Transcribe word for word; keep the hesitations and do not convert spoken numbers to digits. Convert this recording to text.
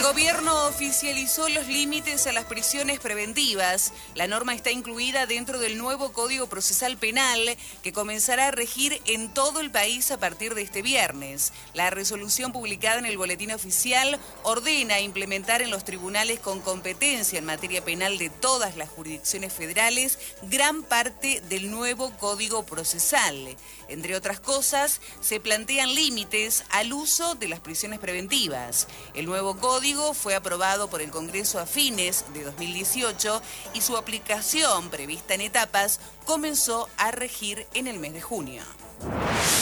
Gobierno oficializó los límites a las prisiones preventivas. La norma está incluida dentro del nuevo Código Procesal Penal que comenzará a regir en todo el país a partir de este viernes. La resolución publicada en el Boletín Oficial ordena implementar en los tribunales con competencia en materia penal de todas las jurisdicciones federales gran parte del nuevo Código Procesal. Entre otras cosas, se plantean límites al uso de las prisiones preventivas. El nuevo código fue aprobado por el Congreso a fines de dos mil dieciocho y su aplicación, prevista en etapas, comenzó a regir en el mes de junio.